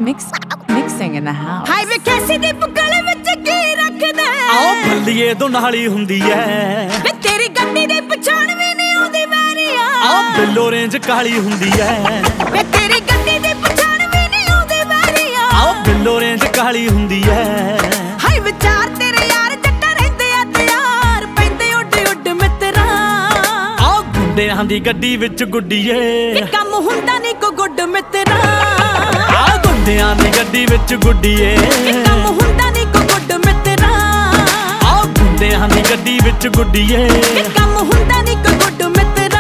Mixing in the house. ਹਾਈ ਵੇ ਕੈਸੀ ਦੀ ਬੁੱਕਲ ਵਿੱਚ ਕੀ ਰੱਖਦਾ ਆਓ ਭੱਲੀਏ ਤੋਂ ਨਾਲੀ ਹੁੰਦੀ ਐ ਵੇ ਤੇਰੀ ਗੱਡੀ ਦੀ ਪਛਾਣ ਵੀ ਨਹੀਂ ਆਉਂਦੀ ਵੈਰੀਆ ਆਓ ਬਿੱਲੋ ਰੇਂਜ ਕਾਲੀ ਹੁੰਦੀ ਐ ਵੇ ਤੇਰੀ ਗੱਡੀ ਦੀ ਪਛਾਣ ਵੀ ਨਹੀਂ ਆਉਂਦੀ ਵੈਰੀਆ ਆਓ ਬਿੱਲੋ ਰੇਂਜ ਕਾਲੀ ਹੁੰਦੀ ਐ ਹਾਈ ਵਿਚਾਰ ਤੇਰੇ ਯਾਰ ਜੱਟਾ ਰਹਿੰਦੇ ਆ ਤਿਆਰ ਪੈਂਦੇ ਉੱਡ ਉੱਡ ਮਿੱਤਰਾ ਆਓ ਗੁੰਡਿਆਂ ਦੀ ਗੱਡੀ ਵਿੱਚ ਗੁੱਡੀਏ ਕਿ ਕੰਮ ਹੁੰਦਾ ਨਹੀਂ ਕੋ ਗੁੱਡ ਮਿੱਤਰਾ ਆਓ ਗੁੰਡਿਆਂ ਦੀ ਗੱਡੀ ਵਿੱਚ ਗੁੱਡੀਏ ਕਿ ਕੰਮ ਹੁੰਦਾ ਨਹੀਂ ਕੋ ਗੁੱਡ ਮਿੱਤਰਾ ਆਓ ਗੁੰਡਿਆਂ ਦੀ ਗੱਡੀ ਵਿੱਚ ਗੁੱਡੀਏ ਕਿ ਕੰਮ ਹੁੰਦਾ ਨਹੀਂ ਕੋ ਗੁੱਡ ਮਿੱਤਰਾ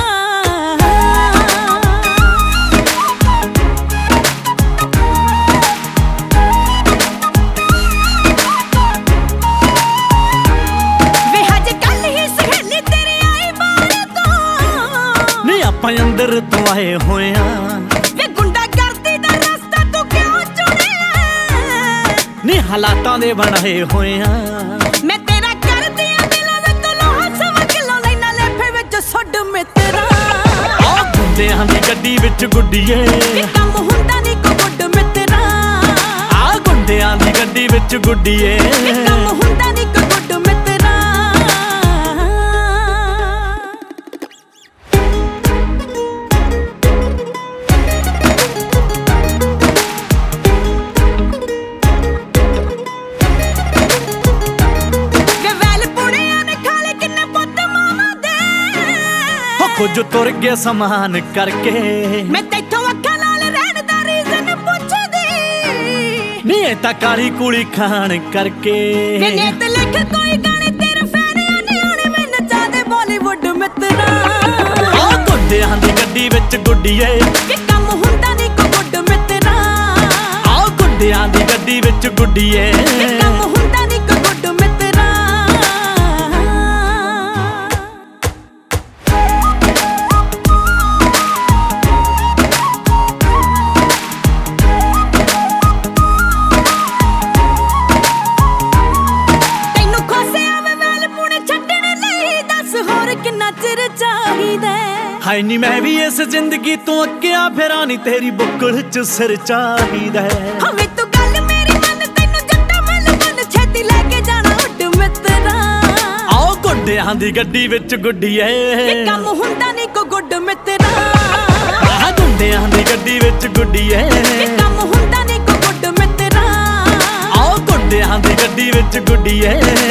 ਵੇ ਹਜੇ ਕੱਲ ਹੀ ਸਹੇਲੀ ਤੇਰੀ ਆਈ ਬਾਹਰ ਤੋਂ ਨੀ ਆਪਾਂ ਅੰਦਰ ਤੋਂ ਆਏ ਹੋਏ ਆ ਨੀ ਹਾਲਾਤਾਂ ਦੇ ਬਣਾਏ ਹੋਏ ਆ ਮੈਂ ਤੇਰਾ ਕਰਦੀ ਆ ਦਿਲਾਂ ਵਿੱਚ ਲੋਹਾ ਸਵਾ ਕਿਲੋ ਲੈਣਾ ਲੇਫੇ ਵਿੱਚ ਸੁੱਡ ਮਿੱਤਰਾ ਆਹ ਗੁੰਡਿਆਂ ਦੀ ਗੱਡੀ ਵਿੱਚ ਗੁੱਡੀਏ ਕਿ ਕੰਮ ਹੁੰਦਾ ਨਹੀਂ ਕੋ ਗੁੱਡ ਮਿੱਤਰਾ ਆਹ ਗੁੰਡਿਆਂ ਦੀ ਗੱਡੀ ਵਿੱਚ ਗੁੱਡੀਏ ਕਿ ਕੰਮ ਹੁੰਦਾ ਨਹੀਂ ਕੋ ਗੁੱਡ ਮਿੱਤਰਾ ਕੁਝ ਤੁਰ ਗਿਆ ਸਮਾਨ ਕਰਕੇ ਮੈਂ ਤੈਥੋਂ ਅੱਖਾਂ ਨਾਲ ਰਹਿਣ ਦਾ ਰੀਜ਼ਨ ਪੁੱਛਦੀ ਨੀ ਇਹ ਤਾਂ ਕਾਲੀ ਕੁਲੀ ਖਾਣ ਕਰਕੇ ਵੇ ਨੇਤ ਲਿਖ ਕੋਈ ਗਾਣੇ ਤੇਰੇ ਫੈਨਿਆਂ ਨੇ ਆਉਣੇ ਮੈਂ ਨਚਾ ਦੇ ਬਾਲੀਵੁੱਡ ਮਿੱਤਰਾ ਆਹ ਗੁੰਡਿਆਂ ਦੀ ਗੱਡੀ ਵਿੱਚ ਗੁੱਡੀਏ ਕਿ ਕੰਮ ਹੁੰਦਾ ਨਹੀਂ ਕੋ ਗੁੱਡ ਮਿੱਤਰਾ ਆਹ ਗੁੰਡਿਆਂ ਦੀ ਗੱਡੀ ਵਿੱਚ ਗੁੱਡੀਏ ਕਿ ਕੰਮ ਹੁੰਦਾ ਨਹੀਂ ਕੋ ਗੁੱਡ ਮਿੱਤਰਾ ਕਿੰਨਾ ਚਿਰ ਚਾਹੀਦਾ ਹਾਏ ਨੀ ਮੈਂ ਵੀ ਇਸ ਜ਼ਿੰਦਗੀ ਤੋਂ ਅੱਕਿਆ ਫਿਰਾਂ ਨੀ ਤੇਰੀ ਬੁੱਕਲ ਚ ਸਿਰ ਚਾਹੀਦਾ ਹਵੇ ਤੂੰ ਗੱਲ ਮੇਰੀ ਮੰਨ ਤੈਨੂੰ ਜੱਟਾ ਮਨ ਛੇਤੀ ਲੈ ਕੇ ਜਾਣਾ ਉੱਡ ਮਿੱਤਰਾ ਆਓ ਗੁੰਡਿਆਂ ਦੀ ਗੱਡੀ ਵਿੱਚ ਗੁੱਡੀਏ ਕਿ ਕੰਮ ਹੁੰਦਾ ਨਹੀਂ ਕੋ ਗੁੱਡ ਮਿੱਤਰਾ ਆਹ ਗੁੰਡਿਆਂ ਦੀ ਗੱਡੀ ਵਿੱਚ ਗੁੱਡੀਏ ਕਿ ਕੰਮ ਹੁੰਦਾ ਨਹੀਂ ਕੋ ਗੁੱਡ ਮਿੱਤਰਾ ਆਓ ਗੁੰਡਿਆਂ ਦੀ ਗੱਡੀ ਵਿੱਚ ਗੁੱਡੀਏ